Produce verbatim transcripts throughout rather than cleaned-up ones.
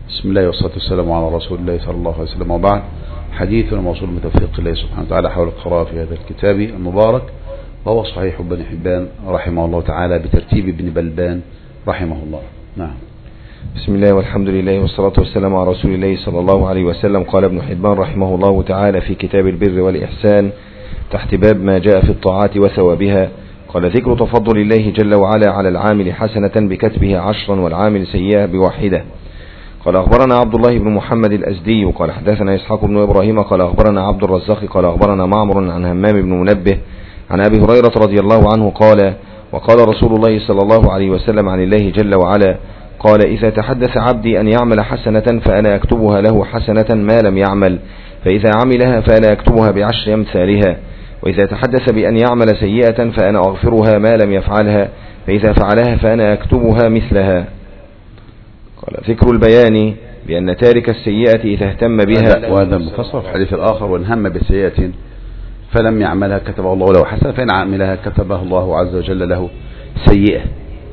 بسم الله والصلاة والسلام على رسول الله صلى الله عليه وسلم، وبعد. حديثنا موصول بتوفيق الله سبحانه وتعالى حول القراءة في هذا الكتاب المبارك، وهو صحيح ابن حبان رحمه الله تعالى بترتيب ابن بلبان رحمه الله. نعم. بسم الله والحمد لله والصلاة والسلام على رسول الله صلى الله عليه وسلم. قال ابن حبان رحمه الله تعالى في كتاب البر والإحسان تحت باب ما جاء في الطاعات وثوابها، قال: ذكر تفضل الله جل وعلا على العامل حسنة بكتبه عشرا والعامل سيئة بواحدة. قال: أخبرنا عبد الله بن محمد الأزدي قال حدثنا إسحاق بن إبراهيم قال أخبرنا عبد الرزاق قال أخبرنا معمر عن همام بن منبه عن أبي هريرة رضي الله عنه قال: وقال رسول الله صلى الله عليه وسلم عن الله جل وعلا قال: إذا تحدث عبدي أن يعمل حسنة فأنا أكتبها له حسنة ما لم يعمل، فإذا عملها فأنا أكتبها بعشر أمثالها، وإذا تحدث بأن يعمل سيئة فأنا أغفرها ما لم يفعلها، فإذا فعلها فأنا أكتبها مثلها. قال: ذكر البيان بأن تارك السيئة إذا اهتم بها، وهذا مفسر في الحديث الآخر: وإن هم بسيئة فلم يعملها كتبه الله له حسنة، فإن عملها كتبه الله عز وجل له سيئة.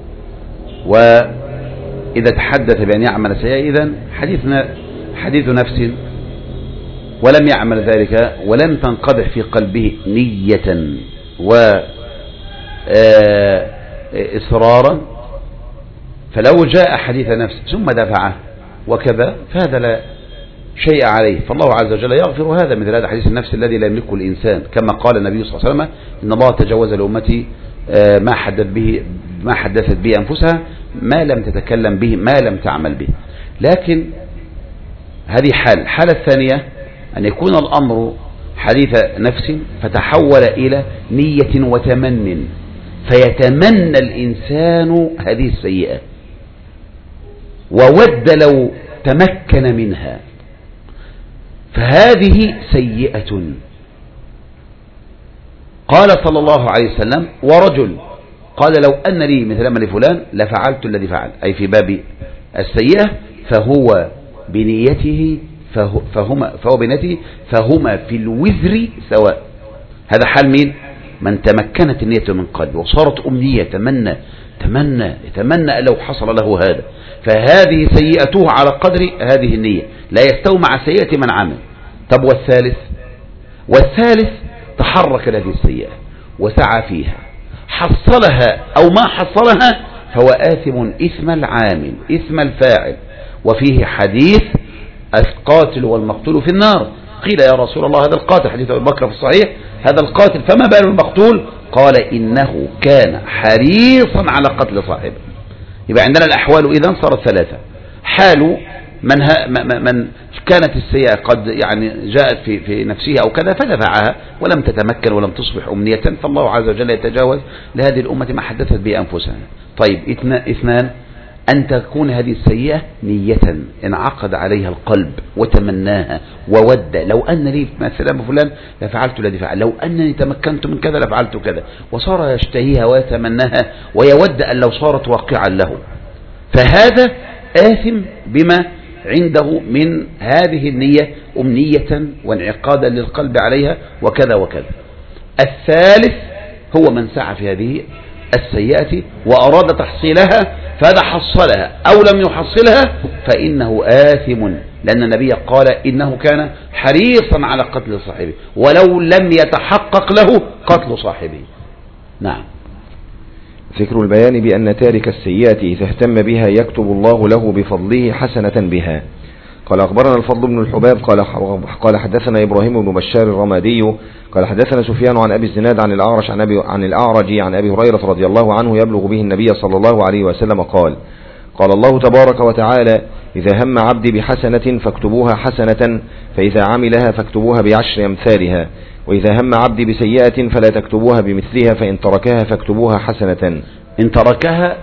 وإذا تحدث بأن يعمل سيئة إذن حديثنا حديث نفس ولم يعمل ذلك ولم تنقدح في قلبه نية وإصرارا، فلو جاء حديث نفس ثم دفعه وكذا فهذا لا شيء عليه، فالله عز وجل يغفر هذا مثل هذا حديث النفس الذي لا يملكه الإنسان، كما قال النبي صلى الله عليه وسلم: إن الله تجاوز لأمتي ما حدث به ما حدثت به أنفسها ما لم تتكلم به ما لم تعمل به. لكن هذه حال الحالة الثانية أن يكون الأمر حديث نفس فتحول إلى نية وتمن، فيتمنى الإنسان هذه السيئة وود لو تمكن منها، فهذه سيئة. قال صلى الله عليه وسلم: ورجل قال لو أن لي مثل ما لفلان لفعلت الذي فعل، أي في باب السيئة، فهو بنيته فهو فهما فهو بنيته فهما في الوزر سواء. هذا حال مين؟ من تمكنت النية من قلبه وصارت أمنية، تمنى تمنى يتمنى لو حصل له هذا، فهذه سيئته على قدر هذه النية، لا يستوي مع سيئة من عمل. طب والثالث؟ والثالث تحرك هذه السيئة وسعى فيها، حصلها أو ما حصلها، فهو آثم إثم العامل إثم الفاعل. وفيه حديث القاتل والمقتول في النار. قيل: يا رسول الله هذا القاتل، حديث أبي بكر في الصحيح، هذا القاتل فما بال المقتول؟ قال: إنه كان حريصا على قتل صاحبه. يبقى عندنا الأحوال إذن صارت ثلاثة: حال من, من كانت السيئة قد يعني جاءت في, في نفسه أو كذا فدفعها ولم تتمكن ولم تصبح أمنية، فالله عز وجل يتجاوز لهذه الأمة ما حدثت به أنفسها. طيب، اثنان: أن تكون هذه السيئة نية انعقد عليها القلب وتمناها وود، لو أن لي مثلا فلان لفعلت الذي فعل، لو أنني تمكنت من كذا لفعلت كذا، وصار يشتهيها ويتمناها ويود أن لو صارت واقعا له، فهذا آثم بما عنده من هذه النية أمنية وانعقادا للقلب عليها وكذا وكذا. الثالث هو من سعى في هذه السيئة وأراد تحصيلها فهذا حصلها أو لم يحصلها فإنه آثم، لأن النبي قال: إنه كان حريصا على قتل صاحبه ولو لم يتحقق له قتل صاحبه. نعم. ذكر البيان بأن تارك السيئة إذا اهتم بها يكتب الله له بفضله حسنة بها. قال: أخبرنا الفضل بن الحباب قال قال حدثنا إبراهيم بن بشار الرمادي قال حدثنا سفيان عن أبي الزناد عن الأعرج عن, أبي عن الأعرج عن أبي هريرة رضي الله عنه يبلغ به النبي صلى الله عليه وسلم قال: قال الله تبارك وتعالى: إذا هم عبدي بحسنة فاكتبوها حسنة، فإذا عملها فاكتبوها بعشر أمثالها، وإذا هم عبدي بسيئة فلا تكتبوها بمثلها، فإن تركها فاكتبوها حسنة. إن تركها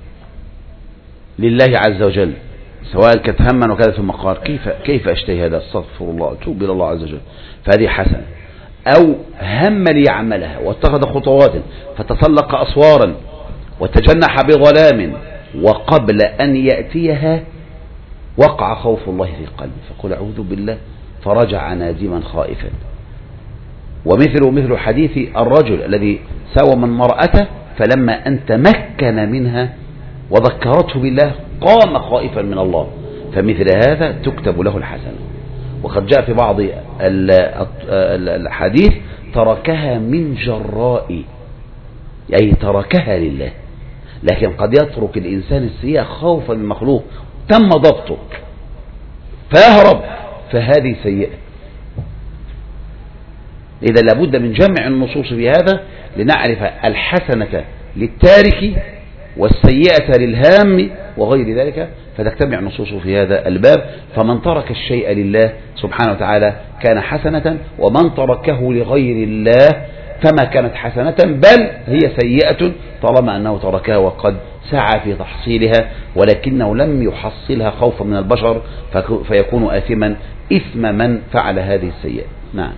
لله عز وجل سواء كانت هما وكذا ثم قال: كيف كيف أشتهي هذا، استغفر الله أتوب إلى الله عز وجل، فهذه حسنة. أو هم ليعملها واتخذ خطوات فتسلق أسوارا وتجنح بظلام، وقبل أن يأتيها وقع خوف الله في قلبه فقل أعوذ بالله، فرجع نادما خائفا. ومثل مثل حديث الرجل الذي ساوى من مرأته فلما أن تمكن منها وذكرته بالله قام خائفا من الله، فمثل هذا تكتب له الحسنة. وقد جاء في بعض الحديث تركها من جراء، أي تركها لله. لكن قد يترك الإنسان السيئة خوفا من مخلوق تم ضبطه فيهرب، فهذه سيئة. إذا لابد من جمع النصوص في هذا لنعرف الحسنة للتارك والسيئة للهام وغير ذلك، فتجتمع النصوص في هذا الباب. فمن ترك الشيء لله سبحانه وتعالى كان حسنة، ومن تركه لغير الله فما كانت حسنة بل هي سيئة طالما أنه تركها وقد سعى في تحصيلها، ولكنه لم يحصلها خوفا من البشر فيكون آثما إثم من فعل هذه السيئة. نعم.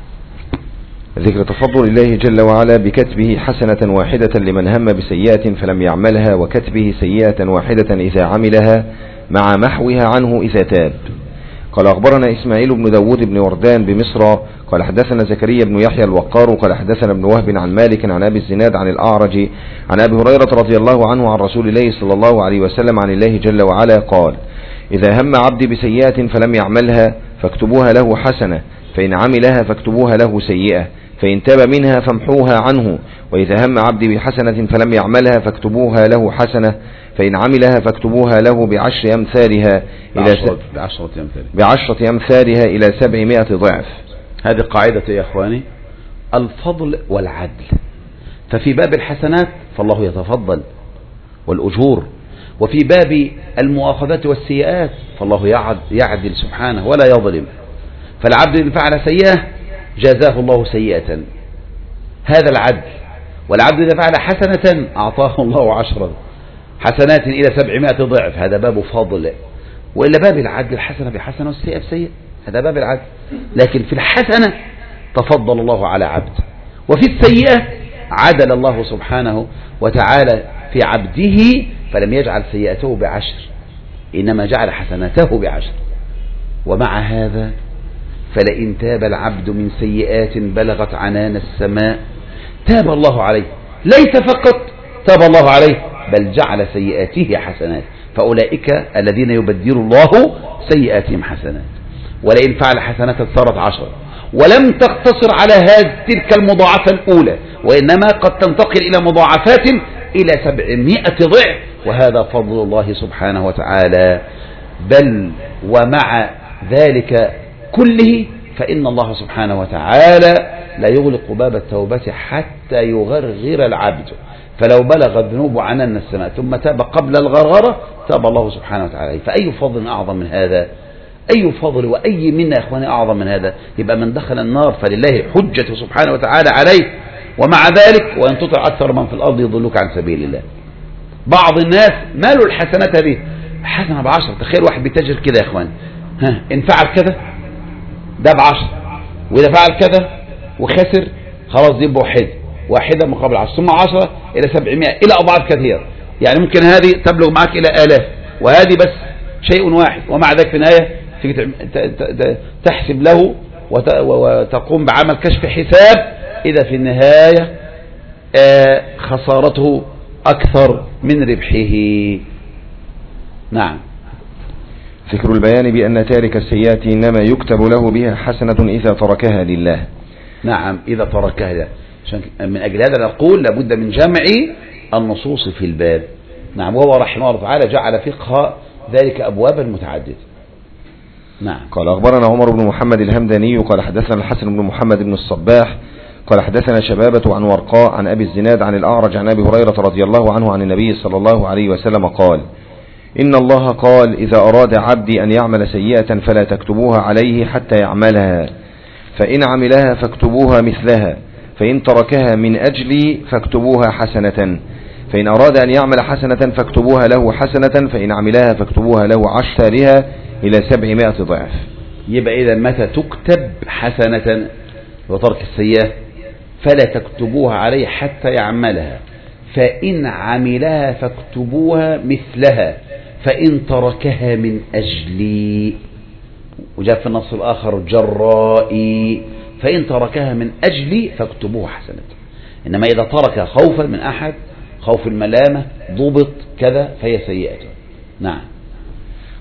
ذكر تفضل الله جل وعلا بكتبه حسنة واحدة لمن هم بسيئة فلم يعملها، وكتبه سيئة واحدة إذا عملها مع محوها عنه إذا تاب. قال أخبرنا إسماعيل بن داود بن وردان بمصر قال حدثنا زكريا بن يحيى الوقار قال حدثنا ابن وهب عن مالك عن أبي الزناد عن الأعرج عن أبي هريرة رضي الله عنه عن رسول الله صلى الله عليه وسلم عن الله جل وعلا قال: إذا هم عبدي بسيئة فلم يعملها فاكتبوها له حسنة، فإن عملها فاكتبوها له سيئة، فإن تاب منها فامحوها عنه. وإذا هم عبدي بحسنة فلم يعملها فاكتبوها له حسنة، فإن عملها فاكتبوها له بعشر أمثالها إلى بعشرة أمثالها بعشرة أمثالها إلى سبعمائة ضعف. هذه قاعدة يا إخواني الفضل والعدل. ففي باب الحسنات فالله يتفضل والأجور، وفي باب المؤاخذات والسيئات فالله يعدل سبحانه ولا يظلم. فالعبد إن فعل سيئة جازاه الله سيئة، هذا العدل. والعبد إذا فعل حسنة أعطاه الله عشرة حسنات إلى سبعمائة ضعف، هذا باب فضل. وإلا باب العدل الحسنة بحسنة والسيئة بسيئة، هذا باب العدل. لكن في الحسنة تفضل الله على عبد، وفي السيئة عدل الله سبحانه وتعالى في عبده فلم يجعل سيئته بعشر، إنما جعل حسناته بعشر. ومع هذا فلئن تاب العبد من سيئات بلغت عنان السماء تاب الله عليه، ليس فقط تاب الله عليه بل جعل سيئاته حسنات، فأولئك الذين يبدل الله سيئاتهم حسنات. ولئن فعل حسنات صارت عشر، ولم تقتصر على هذه تلك المضاعفة الأولى، وإنما قد تنتقل إلى مضاعفات إلى سبعمائة ضعف، وهذا فضل الله سبحانه وتعالى. بل ومع ذلك كله فإن الله سبحانه وتعالى لا يغلق باب التوبة حتى يغرغر العبد، فلو بلغ الذنوب عنان السماء ثم تاب قبل الغرغرة تاب الله سبحانه وتعالى. فأي فضل أعظم من هذا؟ أي فضل وأي منا يا إخواني أعظم من هذا؟ يبقى من دخل النار فلله حجة سبحانه وتعالى عليه. ومع ذلك وأن تطع أكثر من في الأرض يضلوك عن سبيل الله. بعض الناس مالوا الحسنات هذه حسنة بعشر. تخيل واحد بيتاجر كده يا إخواني، ها إن فعل كذا ده بعشر، وإذا فعل كذا وخسر خلاص دي بواحد، واحدة مقابل عشر، ثم عشرة إلى سبعمائة إلى أضعاف كثيرة. يعني ممكن هذه تبلغ معك إلى آلاف، وهذه بس شيء واحد. ومع ذلك في النهاية تحسب له وتقوم بعمل كشف حساب، إذا في النهاية خسارته أكثر من ربحه. نعم. ذكر البيان بأن تارك السيئات إنما يكتب له بها حسنة إذا تركها لله. نعم، إذا تركها لله. من أجل هذا نقول لابد من جمع النصوص في الباب. نعم. وهو رحمه الله تعالى جعل فقه ذلك أبوابا متعددة. نعم. قال أخبرنا عمر بن محمد الهمداني قال حدثنا الحسن بن محمد بن الصباح قال حدثنا شبابة عن ورقاء عن أبي الزناد عن الأعرج عن أبي هريرة رضي الله عنه عن النبي صلى الله عليه وسلم قال: إن الله قال: إذا أراد عبدي أن يعمل سيئة فلا تكتبوها عليه حتى يعملها، فإن عملها فاكتبوها مثلها، فإن تركها من أجلي فاكتبوها حسنة، فإن أراد أن يعمل حسنة فاكتبوها له حسنة، فإن عملها فاكتبوها له عشرها إلى سبعمائة ضعف. يبقى إذا متى تكتب حسنة وترك السيئة فلا تكتبوها عليه حتى يعملها، فإن عملها فاكتبوها مثلها، فإن تركها من أجلي. وجاء في النص الآخر جرائي، فإن تركها من أجلي فاكتبوها حسنة. إنما إذا ترك خوفا من أحد، خوف الملامة، ضبط كذا، فهي سيئة. نعم.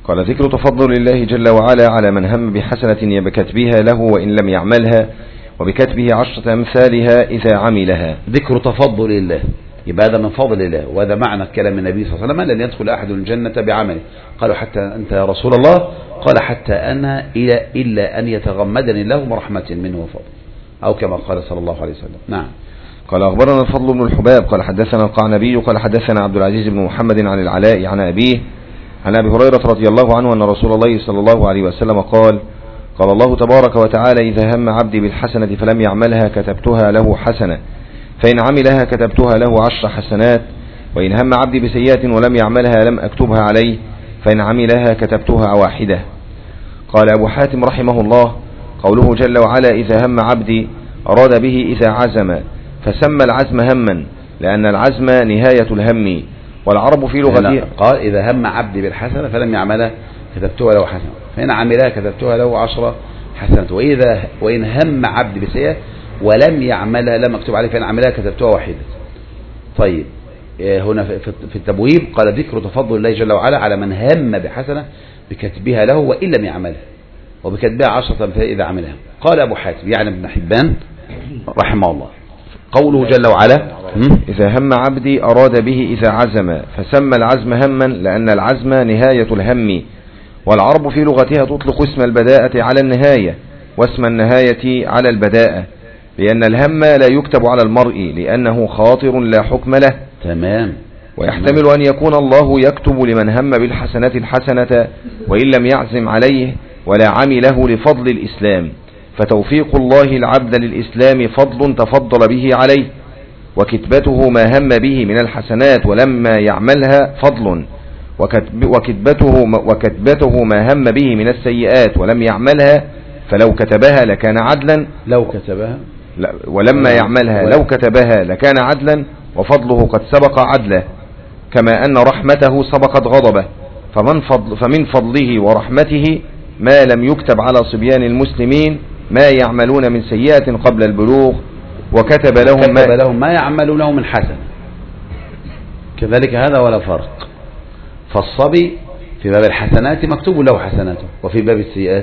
قال ذكر تفضل الله جل وعلا على من هم بحسنة بكتبها له وإن لم يعملها، وبكتبه عشرة أمثالها إذا عملها. ذكر تفضل الله، يبقى هذا من فضل الله، وهذا معنى كلام النبي صلى الله عليه وسلم: لن يدخل أحد الجنة بعمله. قالوا: حتى أنت يا رسول الله؟ قال: حتى أنا إلا, إلا أن يتغمدني الله برحمة منه وفضل، أو كما قال صلى الله عليه وسلم. نعم. قال أخبرنا الفضل بن الحباب قال حدثنا القعنبي قال حدثنا عبد العزيز بن محمد عن العلاء عن أبيه عن أبي هريرة رضي الله عنه أن رسول الله صلى الله عليه وسلم قال: قال الله تبارك وتعالى: إذا هم عبدي بالحسنة فلم يعملها كتبتها له حسنة، فإن عملها كتبتها له عشر حسنات، وإن هم عبدي بسيئة ولم يعملها لم أكتبها عليه، فإن عملها كتبتها واحدة. قال أبو حاتم رحمه الله: قوله جل وعلا: إذا هم عبدي أراد به إذا عزم، فسمى العزم هما لأن العزم نهاية الهم، والعرب في لغتها قال: إذا هم عبدي بالحسنة فلم يعملها كتبتها له حسنة، فإن عملها كتبتها له عشر حسنات، وإذا وإن هم عبدي بسيئة ولم يعملها لم أكتب عليه، فإن عملها كتبتها واحدة. طيب، هنا في التبويب قال: ذكر تفضل الله جل وعلا على من هم بحسنة بكتبها له وإن لم يعملها، وبكتبها عشرة أمثال إذا عملها. قال أبو حاتم يعني ابن حبان رحمه الله: قوله جل وعلا: إذا هم عبدي أراد به إذا عزم، فسمى العزم هما لأن العزم نهاية الهم، والعرب في لغتها تطلق اسم البداءة على النهاية واسم النهاية على البداءة، لأن الهم لا يكتب على المرء لأنه خاطر لا حكم له. تمام. ويحتمل أن يكون الله يكتب لمن هم بالحسنة الحسنة وإن لم يعزم عليه ولا عمله لفضل الإسلام، فتوفيق الله العبد للإسلام فضل تفضل به عليه، وكتبته ما هم به من الحسنات ولما يعملها فضل، وكتبته, وكتبته ما هم به من السيئات ولم يعملها فلو كتبها لكان عدلا لو كتبها لا ولما يعملها لو كتبها لكان عدلا، وفضله قد سبق عدله، كما أن رحمته سبقت غضبه، فمن, فضل فمن فضله ورحمته ما لم يكتب على صبيان المسلمين ما يعملون من سيئات قبل البلوغ، وكتب لهم, كتب ما, لهم ما يعملونه من حسن، كذلك هذا ولا فرق. فالصبي في باب الحسنات مكتوب له حسناته، وفي باب السيئات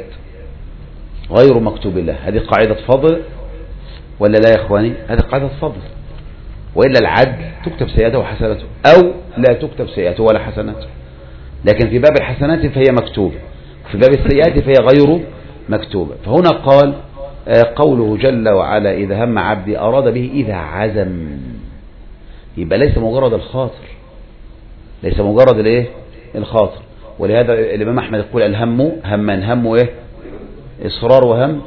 غير مكتوب له. هذه قاعدة فضل ولا لا يا إخواني؟ هذه قاعدة فضل، وإلا العدل تكتب سيئاته وحسناته، أو لا تكتب سيئاته ولا حسناته. لكن في باب الحسنات فهي مكتوبة، في باب السيئات فهي غير مكتوبة. فهنا قال قوله جل وعلا: إذا هم عبدي أراد به إذا عزم، يبقى ليس مجرد الخاطر، ليس مجرد الايه الخاطر. ولهذا الإمام أحمد يقول: الهم همان، هم ايه؟ إصرار وهم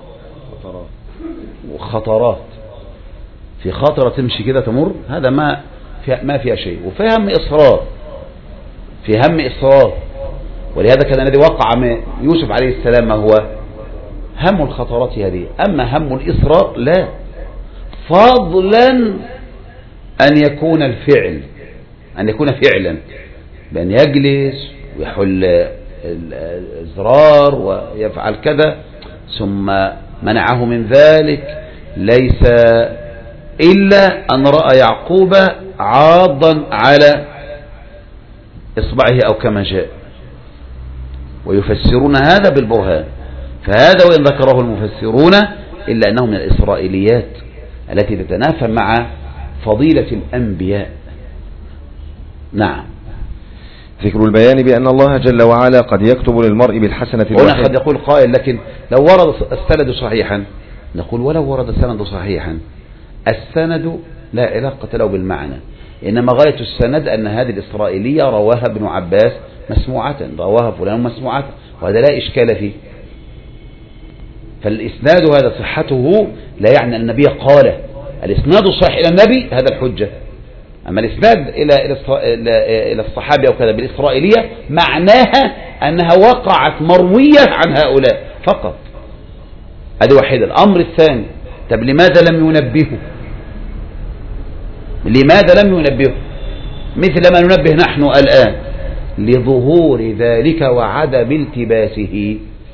وخطرات. في خاطرة تمشي كده تمر، هذا ما فيها ما فيها شيء. وفي هم إصرار، في هم إصرار. ولهذا كان الذي وقع من يوسف عليه السلام ما هو هم الخطرات هذه، أما هم الإصرار لا، فضلا أن يكون الفعل أن يكون فعلا، بأن يجلس ويحل الزرار ويفعل كذا، ثم منعه من ذلك ليس إلا أن رأى يعقوب عاضا على إصبعه أو كما جاء، ويفسرون هذا بالبرهان. فهذا وإن ذكره المفسرون إلا أنه من الإسرائيليات التي تتنافى مع فضيلة الأنبياء. نعم. ذكر البيان بأن الله جل وعلا قد يكتب للمرء بالحسنة الواحدة. هنا قد يقول قائل: لكن لو ورد السند صحيحا، نقول: ولو ورد السند صحيحا، السند لا علاقة له بالمعنى، إنما غاية السند أن هذه الإسرائيلية رواها ابن عباس مسموعة، رواها فلان مسموعة، وهذا لا إشكال فيه. فالإسناد هذا صحته لا يعني أن النبي قال، الإسناد الصحيح إلى النبي هذا الحجة. أما الإسناد إلى إلى الصحابة أو كذا بالإسرائيلية معناها أنها وقعت مروية عن هؤلاء فقط. هذه واحدة. الأمر الثاني: طب لماذا لم ينبهوا؟ لماذا لم ينبهوا مثل ما ننبه نحن الآن؟ لظهور ذلك وعدم التباسه.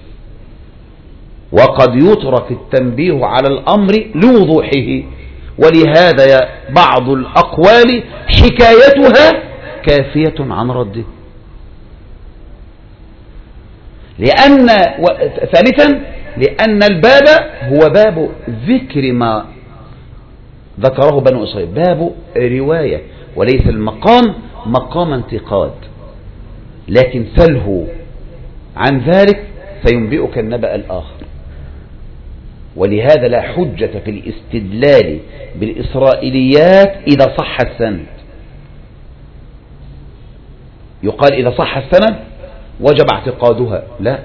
وقد يترك التنبيه على الأمر لوضوحه، ولهذا بعض الأقوال حكايتها كافية عن رده. لأن و... ثالثا لأن الباب هو باب ذكر ما ذكره بنو إسرائيل، باب رواية، وليس المقام مقام انتقاد. لكن سله عن ذلك سينبئك النبأ الآخر. ولهذا لا حجة في الاستدلال بالإسرائيليات إذا صح السند. يقال إذا صح السند وجب اعتقادها، لا،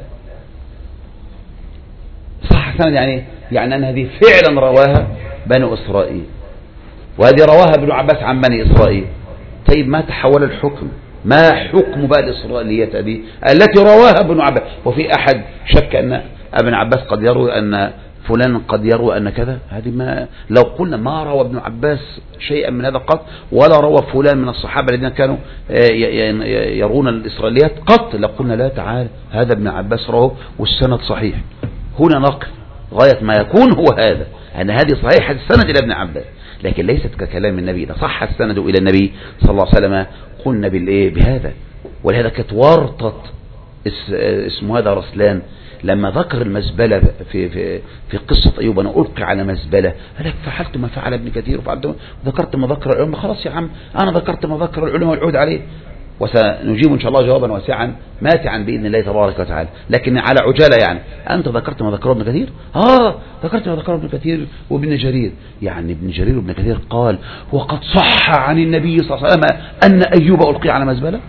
صح السند يعني يعني أن هذه فعلا رواها بنو إسرائيل، وهذه رواها ابن عباس عن بني إسرائيل. طيب ما تحول الحكم؟ ما حكم بقى الإسرائيليات هذه التي رواها ابن عباس؟ وفي أحد شك أن ابن عباس قد يروي أن فلان قد يروي أن كذا؟ هذه ما لو قلنا ما روى ابن عباس شيئا من هذا قط، ولا روى فلان من الصحابة الذين كانوا يرون الإسرائيليات قط، لقلنا لا، تعالى هذا ابن عباس رواه والسند صحيح. هنا نقل غاية ما يكون هو هذا، أن هذه صحيحة السند إلى ابن عباس، لكن ليست ككلام النبي. إذا صح السند إلى النبي صلى الله عليه وسلم قلنا بالإيه بهذا. ولهذا كانت ورطة اسمه هذا رسلان لما ذكر المزبلة في في في قصة أيوب، أنا ألقي على مزبلة، قال فعلت ما فعل ابن كثير وفعلت ذكرت ما ذكر العلماء. خلاص يا عم، أنا ذكرت ما ذكر العلماء والعود عليه. وسنجيب إن شاء الله جوابا واسعا ماتعا بإذن الله تبارك وتعالى، لكن على عجالة. يعني أنت ذكرت ما ذكره ابن كثير؟ آه ذكرت ما ذكره ابن كثير وابن جرير. يعني ابن جرير وابن كثير قال وقد صح عن النبي صلى الله عليه وسلم أن أيوب ألقي على مزبلة.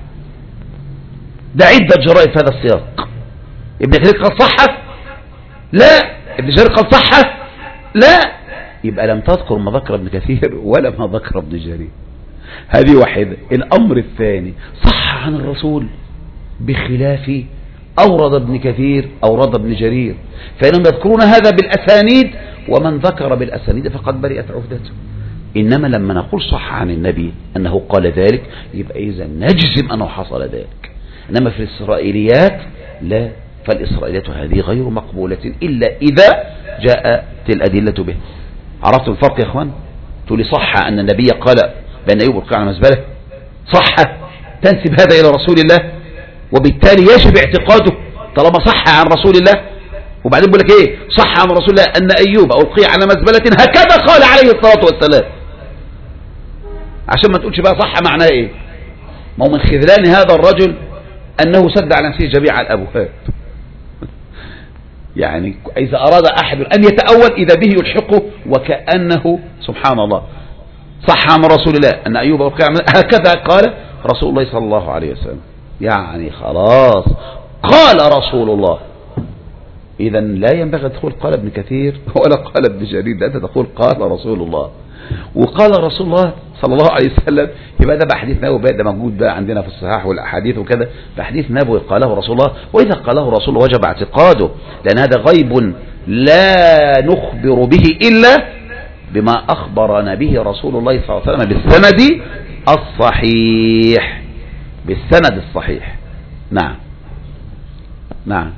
ده عدة جرائد في هذا السياق. ابن كثير قال صح؟ لا. ابن جرير قال صح؟ لا. يبقى لم تذكر ما ذكر ابن كثير ولا ما ذكر ابن جرير. هذه واحدة. الأمر الثاني، صح عن الرسول بخلاف أورد ابن كثير أورد ابن جرير، فإنهم يذكرون هذا بالأسانيد، ومن ذكر بالأسانيد فقد برئت عهدته. إنما لما نقول صح عن النبي أنه قال ذلك، يبقى إذا نجزم أنه حصل ذلك. إنما في الإسرائيليات لا، فالإسرائيليات هذه غير مقبولة إلا إذا جاءت الأدلة به. عرفتم الفرق يا أخوان؟ تقولي صح أن النبي قال بأن أيوب ألقي على مزبلة، صح، تنسب هذا إلى رسول الله، وبالتالي يجب اعتقاده طالما صح عن رسول الله. وبعدين بقول لك إيه؟ صح عن رسول الله أن أيوب ألقي على مزبلة هكذا قال عليه الصلاة والسلام، عشان ما تقولش بقى صح معناه إيه. ما هو من خذلان هذا الرجل أنه سد على نفسه جميع الأبواب. يعني إذا أراد أحد أن يتأول إذا به يلحقه وكأنه سبحان الله صح عن رسول الله أن أيوب ألقي هكذا قال رسول الله صلى الله عليه وسلم. يعني خلاص قال رسول الله. إذا لا ينبغي أن تقول قال ابن كثير ولا قال ابن جرير، ده أنت تقول قال رسول الله. وقال رسول الله صلى الله عليه وسلم، يبقى ده بحديث نبوي، ده موجود بقى عندنا في الصحاح والأحاديث وكذا، بحديث نبوي قاله رسول الله. وإذا قاله رسول الله وجب اعتقاده، لأن هذا غيب لا نخبر به إلا بما أخبرنا به رسول الله صلى الله عليه وسلم بالسند الصحيح، بالسند الصحيح. نعم نعم.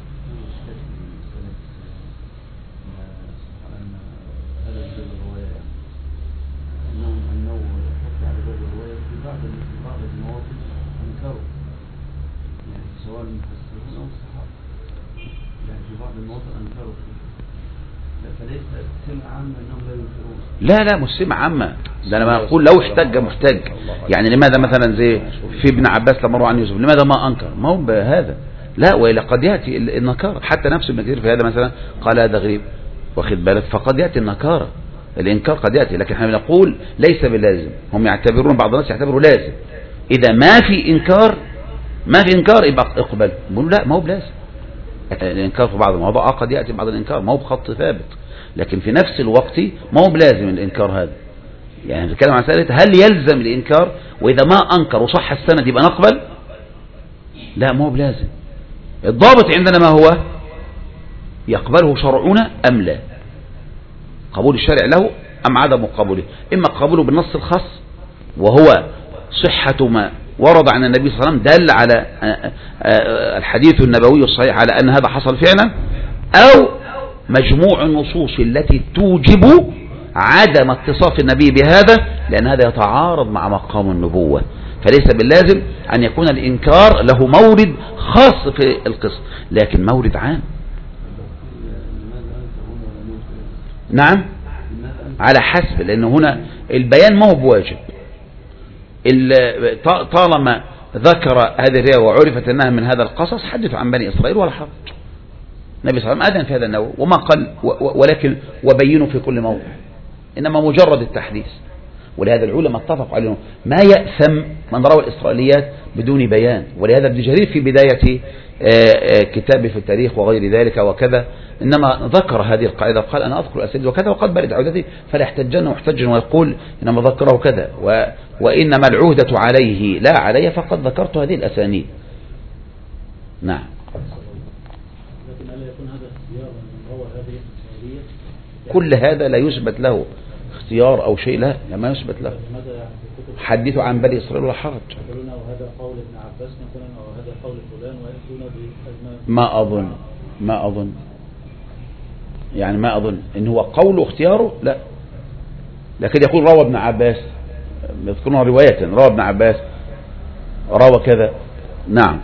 لا لا مش سمع عامة، ده أنا ما أقول لو احتج محتج. يعني لماذا مثلا زي في ابن عباس لما روى عن يوسف لماذا ما أنكر؟ ما هو بهذا، لا، وإلا قد يأتي النكارة. حتى نفس ابن كثير في هذا مثلا قال هذا غريب، واخد بالك، فقد يأتي النكارة، الإنكار قد يأتي. لكن احنا بنقول ليس باللازم. هم يعتبرون، بعض الناس يعتبروا لازم، إذا ما في إنكار ما في إنكار يبقى اقبل. بيقولوا لا، ما هو بلازم. الإنكار في بعض المواضع قد يأتي بعض الإنكار، ما هو بخط ثابت، لكن في نفس الوقت ما هو بلازم الإنكار هذا. يعني نتكلم عن مسألة هل يلزم الإنكار، وإذا ما أنكر وصح السند يبقى نقبل؟ لا، ما هو بلازم. الضابط عندنا ما هو؟ يقبله شرعنا أم لا؟ قبول الشارع له أم عدم قبوله؟ إما قبوله بالنص الخاص وهو صحة ما ورد عن النبي صلى الله عليه وسلم دل على الحديث النبوي الصحيح على أن هذا حصل فعلا، أو مجموع النصوص التي توجب عدم اتصاف النبي بهذا، لأن هذا يتعارض مع مقام النبوة. فليس باللازم أن يكون الإنكار له مورد خاص في القصة، لكن مورد عام. نعم على حسب، لأن هنا البيان ما هو بواجب. طالما ذكر هذه الرواية وعرفت أنها من هذا القصص حدثوا عن بني إسرائيل ولا حرج. النبي صلى الله عليه وسلم أذن في هذا النوع وما قال ولكن وبينوا في كل موضع، إنما مجرد التحديث. ولهذا العلماء اتفقوا على ما يأثم من روى الإسرائيليات بدون بيان. ولهذا ابن جرير في بداية كتابه في التاريخ وغير ذلك وكذا إنما ذكر هذه القاعدة، قال أنا أذكر الأسانيد وكذا وقد برد عودتي فلا يحتجن محتج ويقول إنما ذكره كذا و... وإنما العهدة عليه لا علي فقد ذكرت هذه الأسانيد. نعم. لكن ألا يكون هذا اختيار من روى هذه الإسرائيلية؟ كل هذا لا يثبت له اختيار أو شيء، لا ما يثبت له. حدثوا عن بني إسرائيل ولا حرج. يقولون وهذا قول ابن عباس مثلا وهذا قول فلان ويأتون بأزمان. ما أظن ما أظن يعني ما أظن إن هو قول واختياره، لا. لكن يقول روى ابن عباس، يذكرونها رواية روى ابن عباس روى كذا. نعم.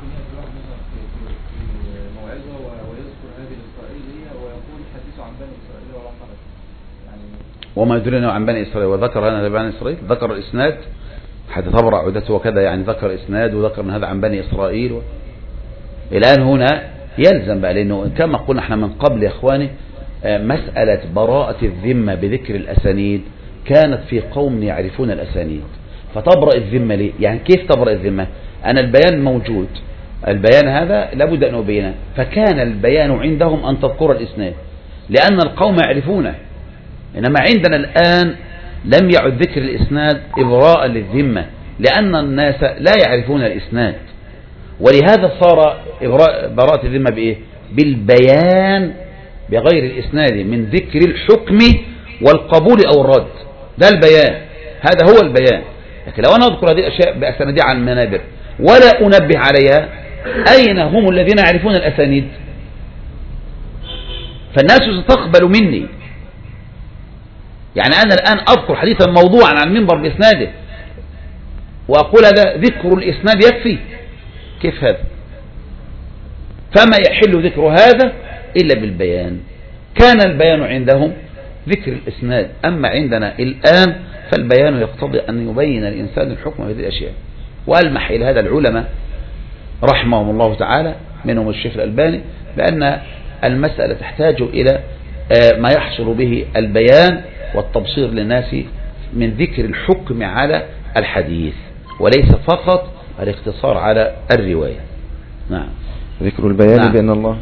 وما يدرينا عن بني إسرائيل وذكر هذا بني إسرائيل، ذكر الإسناد حتى تبرع عدته وكذا، يعني ذكر إسناد وذكر من هذا عن بني إسرائيل و... الآن هنا يلزم بقى، لأنه كما قلنا احنا من قبل يا إخواني مسألة براءة الذمة بذكر الأسانيد كانت في قوم يعرفون الأسانيد، فتبرأ الذمة ليه؟ يعني كيف تبرأ الذمة؟ أنا البيان موجود، البيان هذا لابد أن أبينه، فكان البيان عندهم أن تذكر الإسناد لأن القوم يعرفونه. إنما عندنا الآن لم يعد ذكر الإسناد إبراء للذمة لأن الناس لا يعرفون الإسناد، ولهذا صار براءة الذمة بإيه؟ بالبيان بغير الإسناد من ذكر الحكم والقبول أو الرد، ده البيان، هذا هو البيان. لكن لو أنا أذكر هذه الأشياء بأسانيد عن منابر ولا أنبه عليها، أين هم الذين يعرفون الأسانيد؟ فالناس ستقبل مني. يعني أنا الآن أذكر حديثا موضوعا عن المنبر بإسناده وأقول هذا ذكر الإسناد يكفي، كيف هذا؟ فما يحل ذكر هذا إلا بالبيان. كان البيان عندهم ذكر الإسناد، أما عندنا الآن فالبيان يقتضي أن يبين الإنسان الحكم بهذه الأشياء. وألمح إلى هذا العلماء رحمهم الله تعالى منهم الشيخ الألباني بأن المسألة تحتاج إلى ما يحصل به البيان والتبصير للناس من ذكر الحكم على الحديث وليس فقط الاقتصار على الرواية. نعم. ذكر البيان نعم. بأن الله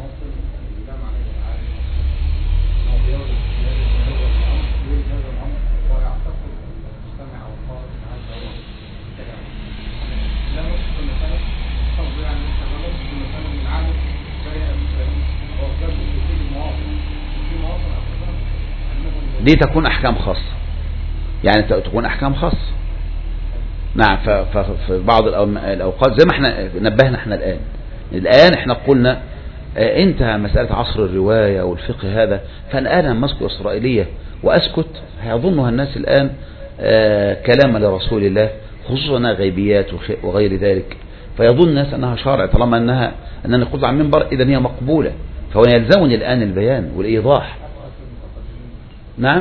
دي تكون أحكام خاصة، يعني تكون أحكام خاصة. نعم. ففي بعض الأوقات زي ما احنا نبهنا احنا الآن الآن احنا قلنا اه انتهى مسألة عصر الرواية والفقه هذا، فأنا أنا مسك إسرائيلية وأسكت هيظنها الناس الآن اه كلاما لرسول الله، خصوصا غيبيات وغير ذلك، فيظن الناس أنها شرع طالما أنها أنني قلت عن منبر إذا هي مقبولة، فهو يلزمني الآن البيان والإيضاح. نعم.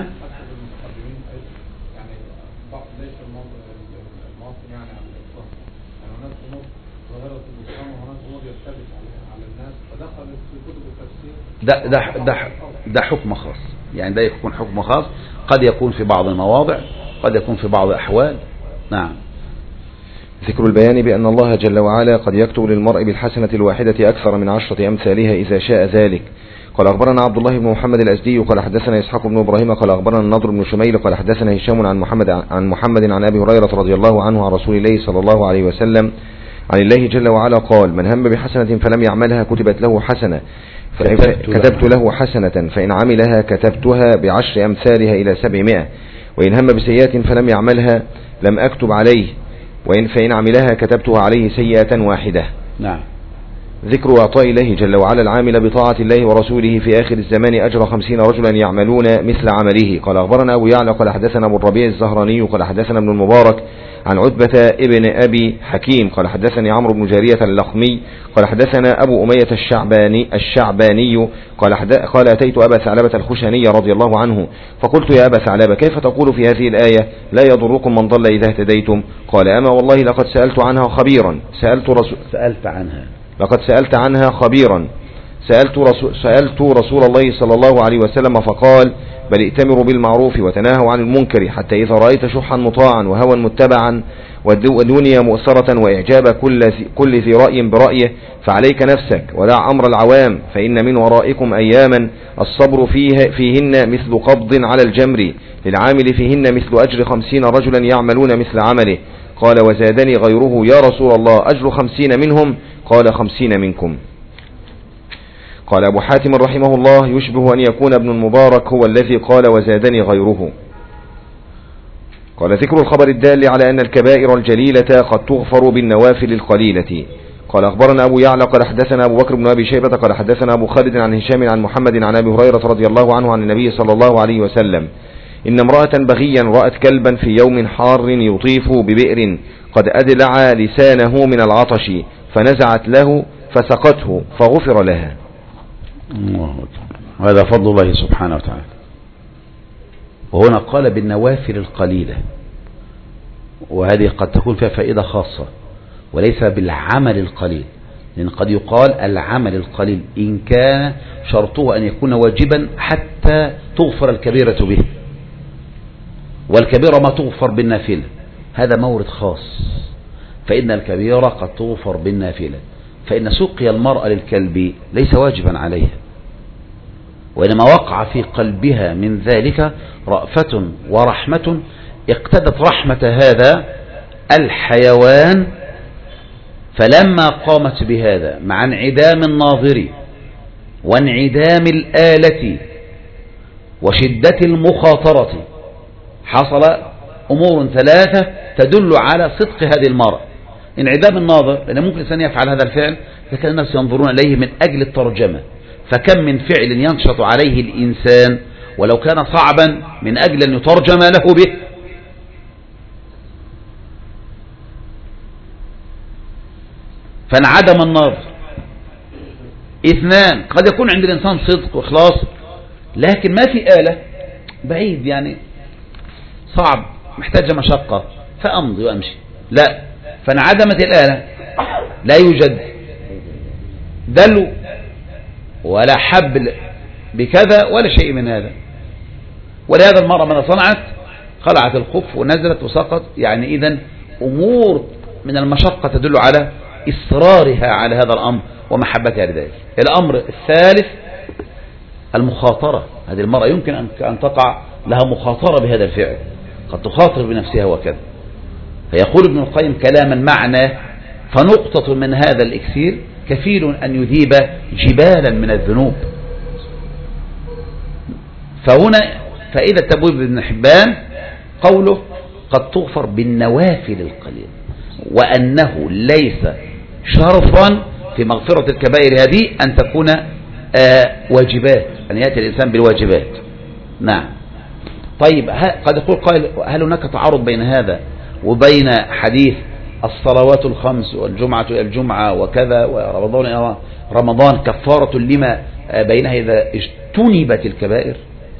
ده ده ده ده حكم خاص، يعني ده يكون حكم خاص، قد يكون في بعض المواضع، قد يكون في بعض الأحوال. نعم. ذكر البيان بأن الله جل وعلا قد يكتب للمرء بالحسنة الواحدة أكثر من عشرة أمثالها إذا شاء ذلك. قال أخبرنا عبد الله بن محمد الأزدي قال حدثنا إسحاق بن إبراهيم قال أخبرنا النضر بن شميل قال حدثنا هشام عن محمد عن محمد عن أبي هريرة رضي الله عنه عن رسول الله صلى الله عليه وسلم عن الله جل وعلا قال: من هم بحسنة فلم يعملها كتبت له حسنة كتبت له حسنة فإن عملها كتبتها بعشر أمثالها إلى سبعمائة، وإن هم بسيئة فلم يعملها لم أكتب عليه، وإن فإن عملها كتبتها عليه سيئة واحدة. نعم. ذكر إعطاء الله جل وعلا العامل بطاعة الله ورسوله في آخر الزمان أجر خمسين رجلا يعملون مثل عمله. قال أخبرنا أبو يعلى قال حدثنا أبو الربيع الزهراني قال حدثنا ابن المبارك عن عتبة ابن أبي حكيم قال حدثني عمرو بن جارية اللخمي قال حدثنا أبو أمية الشعباني الشعباني قال قال أتيت أبا ثعلبة الخشني رضي الله عنه فقلت يا أبا ثعلبة كيف تقول في هذه الآية لا يضركم من ضل إذا اهتديتم؟ قال أما والله لقد سألت عنها خبيرا سألت رسول سألت عنها لقد سألت عنها خبيرا سألت رسول, سألت رسول الله صلى الله عليه وسلم فقال بل ائتمروا بالمعروف وتناهوا عن المنكر حتى إذا رأيت شحا مطاعا وهوى متبعا ودنيا مؤثرة وإعجاب كل, كل ذي رأي برأيه فعليك نفسك ودع أمر العوام فإن من ورائكم أياما الصبر فيه فيهن مثل قبض على الجمر للعامل فيهن مثل أجر خمسين رجلا يعملون مثل عمله. قال وزادني غيره يا رسول الله أجر خمسين منهم؟ قال خمسين منكم. قال أبو حاتم رحمه الله يشبه أن يكون ابن المبارك هو الذي قال وزادني غيره. قال ذكر الخبر الدال على أن الكبائر الجليلة قد تغفر بالنوافل القليلة. قال أخبرنا أبو يعلى قال حدثنا أبو بكر بن أبي شيبة قال حدثنا أبو خالد عن هشام عن محمد عن أبي هريرة رضي الله عنه عن النبي صلى الله عليه وسلم إن امرأة بغيا رأت كلبا في يوم حار يطيف ببئر قد أدلع لسانه من العطش فنزعت له فسقته فغفر لها. هذا فضل الله سبحانه وتعالى. وهنا قال بالنوافل القليلة، وهذه قد تكون فيها فائدة خاصة وليس بالعمل القليل، لأن قد يقال العمل القليل إن كان شرطه أن يكون واجبا حتى تغفر الكبيرة به، والكبيرة ما تغفر بالنافلة، هذا مورد خاص، فإن الكبيرة قد تغفر بالنافلة، فإن سقي المرأة للكلب ليس واجبا عليها، وإنما وقع في قلبها من ذلك رأفة ورحمة اقتدت رحمة هذا الحيوان، فلما قامت بهذا مع انعدام الناظر وانعدام الآلة وشدة المخاطرة حصل أمور ثلاثة تدل على صدق هذه المرأة. انعدام الناظر، لأن ممكن الإنسان يفعل هذا الفعل لكن الناس ينظرون إليه من أجل الترجمة، فكم من فعل ينشط عليه الإنسان ولو كان صعبا من أجل أن يترجم له به. فانعدم الناظر. اثنان، قد يكون عند الإنسان صدق وإخلاص لكن ما في آلة، بعيد يعني صعب محتاجة مشقة فأمضي وأمشي، لا، فانعدمت الآلة، لا يوجد دلو ولا حبل بكذا ولا شيء من هذا، ولهذا المرأة من صنعت خلعت الخف ونزلت وسقط، يعني إذن أمور من المشقة تدل على إصرارها على هذا الأمر ومحبتها لذلك. الأمر الثالث المخاطرة، هذه المرأة يمكن أن تقع لها مخاطرة بهذا الفعل، قد تخاطر بنفسها وكذا. فيقول ابن القيم كلاما معناه فنقطة من هذا الإكسير كفيل أن يذيب جبالا من الذنوب. فهنا فإذا تبويب ابن حبان قوله قد تغفر بالنوافل القليل، وأنه ليس شرفا في مغفرة الكبائر هذه أن تكون آه واجبات، أن يأتي الإنسان بالواجبات. نعم. طيب قد يقول قائل هل هناك تعارض بين هذا وبين حديث الصلوات الخمس والجمعة إلى الجمعة وكذا ورمضان إلى رمضان كفارة لما بينها إذا اجتنبت الكبائر؟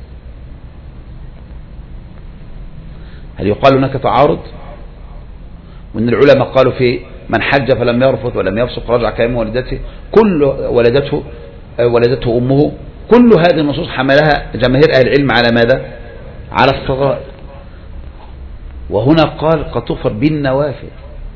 هل يقال هناك تعارض؟ وإن العلماء قالوا في من حج فلم يرفث ولم يفسق رجع كيوم ولدته كل ولدته ولدته أمه، كل هذه النصوص حملها جماهير أهل العلم على ماذا؟ على الصغائر. وهنا قال قد تغفر بالنوافل.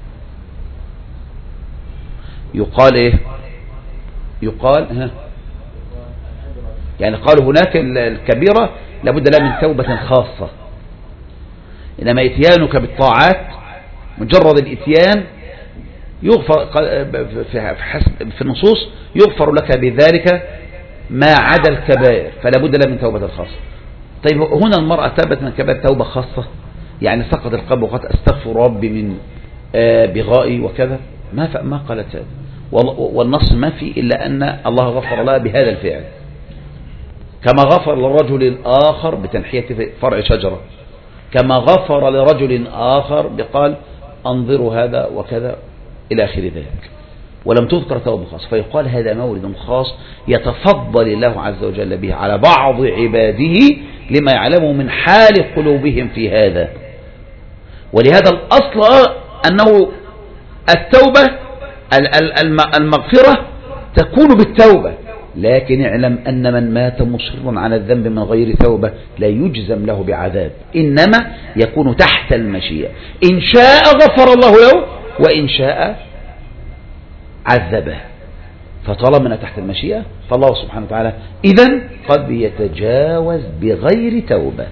يقال إيه؟ يقال ها يعني قالوا هناك الكبيرة لابد لها من توبة خاصة، إنما إتيانك بالطاعات مجرد الإتيان يغفر في النصوص يغفر لك بذلك ما عدا الكبائر، فلا بد لها من توبة خاصة. طيب هنا المرأة تابت من الكبائر توبة خاصة، يعني سقط القلب وقد أستغفر ربي من بغائي وكذا، ما ما قالت هذا، والنص ما في إلا أن الله غفر لها بهذا الفعل، كما غفر للرجل الآخر بتنحية فرع شجرة، كما غفر لرجل آخر بقال أنظروا هذا وكذا إلى آخر ذلك، ولم تذكر توبة خاص. فيقال هذا مورد خاص يتفضل الله عز وجل به على بعض عباده لما يعلمه من حال قلوبهم في هذا. ولهذا الأصل أنه التوبة المغفرة تكون بالتوبة، لكن اعلم أن من مات مصرا على الذنب من غير توبة لا يجزم له بعذاب، إنما يكون تحت المشيئة، إن شاء غفر الله له وإن شاء عذبه. فطالما من تحت المشيئة فالله سبحانه وتعالى إذن قد يتجاوز بغير توبة.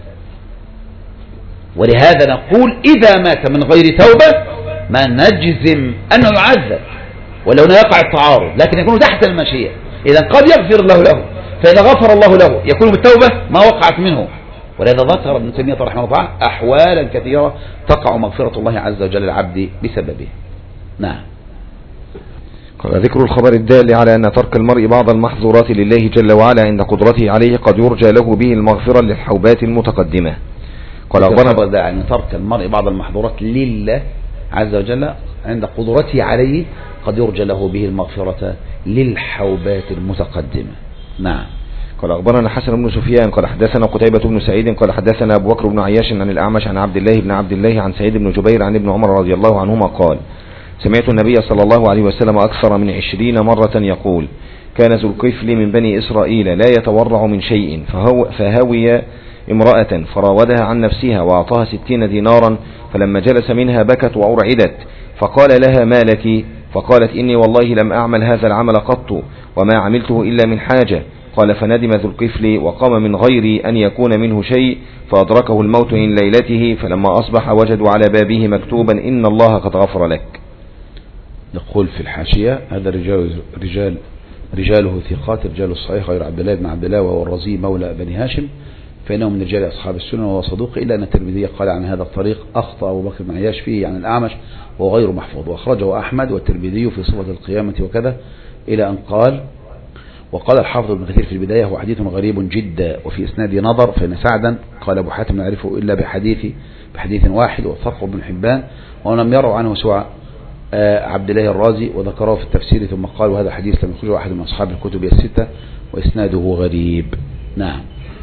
ولهذا نقول إذا مات من غير توبة ما نجزم أنه يعذب ولو لا يقع التعارض، لكن يكون تحت المشيئة. إذا قد يغفر الله له، فإذا غفر الله له يكون بالتوبة ما وقعت منه. ولهذا ذكر ابن تيمية رحمه الله تعالى أحوالا كثيرة تقع مغفرة الله عز وجل للعبد بسببه. نعم. قال ذكر الخبر الدال على أن ترك المرء بعض المحظورات لله جل وعلا عند قدرته عليه قد يرجى له به المغفرة للحوبات المتقدمة. قال أخبرنا أن ترك المرء بعض المحظورات لله عز وجل عند قدرته عليه قد يرجى له به المغفرة للحوبات المتقدمة. نعم. قال أخبرنا حسن بن سفيان قال حدثنا قتيبة بن سعيد قال حدثنا أبو بكر بن عياش عن الأعمش عن عبد الله بن عبد الله عن سعيد بن جبير عن ابن عمر رضي الله عنهما قال سمعت النبي صلى الله عليه وسلم أكثر من عشرين مرة يقول كان ذو الكفل من بني إسرائيل لا يتورع من شيء فهو فهوي امرأة فراودها عن نفسها وأعطاها ستين دينارا، فلما جلس منها بكت وأرعدت، فقال لها ما لك؟ فقالت إني والله لم أعمل هذا العمل قط وما عملته إلا من حاجة. قال فندم ذو الكفل وقام من غير أن يكون منه شيء، فأدركه الموت من ليلته، فلما أصبح وجدوا على بابه مكتوبا إن الله قد غفر لك. نقول في الحاشية هذا رجال رجال رجاله ثقات، رجال الصحيح غير عبد الله بن عبد الله وهو الرزي مولى بني هاشم، فإنه من رجال أصحاب السنة وهو صدوق، إلا أن الترمذي قال عن هذا الطريق أخطأ أبو بكر بن عياش فيه عن الأعمش وهو غير محفوظ، وأخرجه أحمد والترمذي في صفة القيامة وكذا، إلى أن قال وقال الحافظ ابن كثير في البداية هو حديث غريب جدا وفي إسناد نظر، فإن سعدا قال أبو حاتم لا يعرفه إلا بحديث بحديث واحد وثقه ابن حبان، ولم يروا عنه سوى عبد الله الرازي وذكره في التفسير، ثم قال وهذا حديث لم يخرجه أحد من أصحاب الكتب الستة وإسناده غريب. نعم.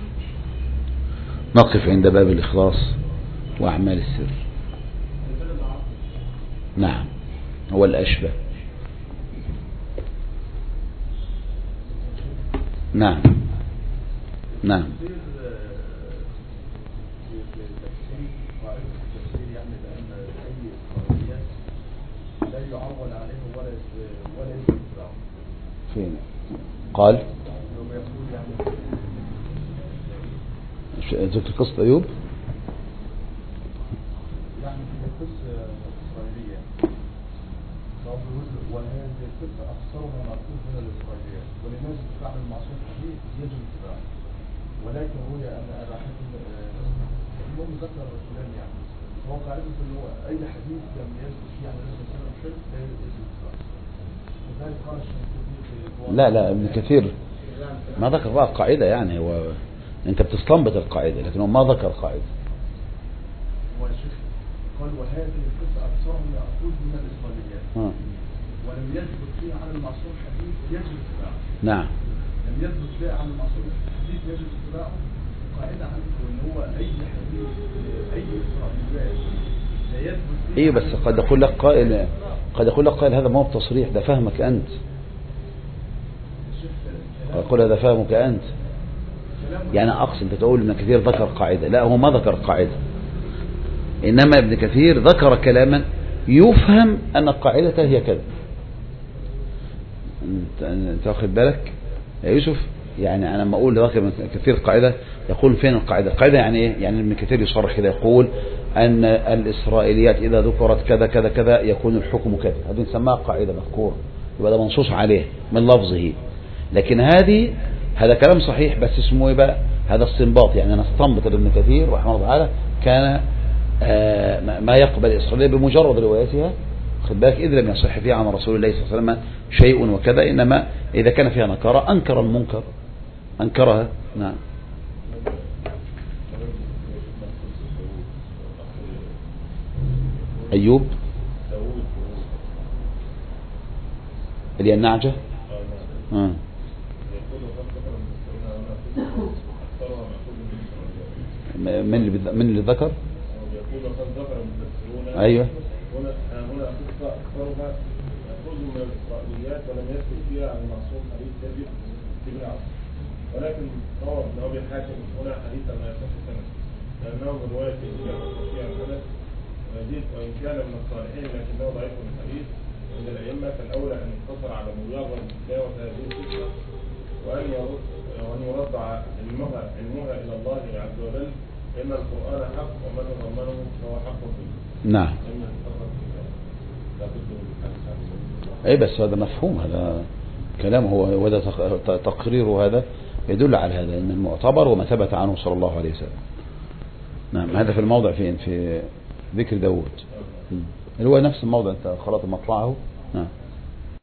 نقف عند باب الإخلاص وأعمال السر. نعم هو الأشبه. نعم نعم فين قال ذكر قصة أيوب يعني في القصة الإسرائيلية وهذه القصة أكثرها مأخوذ من الإسرائيليات، وللناس تعمل معصوم حديث يجب اتباعه، ولكن روي أن أبا حاتم المهم ذكر فلان يعني هو قاعدة أنه أي حديث لم يثبت فيه عن النبي صلى الله عليه وسلم لا يجب اتباعه. لذلك قال الشيخ لا لا ابن كثير ما ذكر بقى قاعدة، يعني هو انت بتستنبط القاعدة لكنه ما ذكر قاعدة. قال وهذه القصة أكثرها مأخوذ من الإسرائيليات ولم يثبت فيها عن المعصوم حديث يجب اتباعه. نعم. لم يثبت فيها عن المعصوم حديث يجب اتباعه، قاعدة عنده ان هو أي حديث أي إسرائيليات لا يثبت فيها. ايه بس قد يقول لك قائل قد يقول لك قائل هذا ما هو بتصريح، ده فهمك أنت. يقول هذا فهمك أنت، يعني أقصد أنت تقول ابن كثير ذكر قاعدة، لا هو ما ذكر قاعدة، إنما ابن كثير ذكر كلاما يفهم أن القاعدة هي كذا. أنت واخد بالك يا يوسف؟ يعني أنا لما أقول ذكر ابن كثير قاعدة يقول فين القاعدة؟ القاعدة يعني إيه؟ يعني ابن كثير يصرح كذا يقول أن الإسرائيليات إذا ذكرت كذا كذا كذا يكون الحكم كذا، هذه نسميها قاعدة مذكورة يبقى ده منصوص عليه من لفظه. لكن هذه هذا كلام صحيح بس اسمه ايه بقى؟ هذا استنباط، يعني نستنبط ابن كثير رحمه الله تعالى كان آه ما يقبل الإسرائيلية بمجرد روايتها خد بالك، إذ لم يصح فيها عن رسول الله صلى الله عليه وسلم شيء وكذا، إنما إذا كان فيها نكارة أنكر المنكر، أنكرها. نعم. أيوب اللي هي النعجة. آه. من اللي من اللي ذكر؟ أيوه. هنا هنا قصة أكثرها يأخذ من الإسرائيليات ولم يذكر فيها عن المعصوم حديث ثابت ابن عمرو، ولكن روى ابن أبي حاتم هنا حديثا لا يصح سند لأنه من رواية وفي عن أنس ويزيد وإن كان من الصالحين لكنه ضعيف من الحديث عند الأئمة، فالأولى أن يقتصر على مجرد تلاوة هذه القصة وأن يرد وأن يرد علمها علمها إلى الله عز وجل، إن القرآن حق ومن ضمنه فهو حق به. نعم. اي بس هذا مفهوم، هذا كلام هو، وهذا تقرير، هذا يدل على هذا ان المعتبر وما ثبت عنه صلى الله عليه وسلم. نعم. هذا في الموضع فين؟ في ذكر داود اللي هو نفس الموضع، انت خلاص مطلعه. نعم.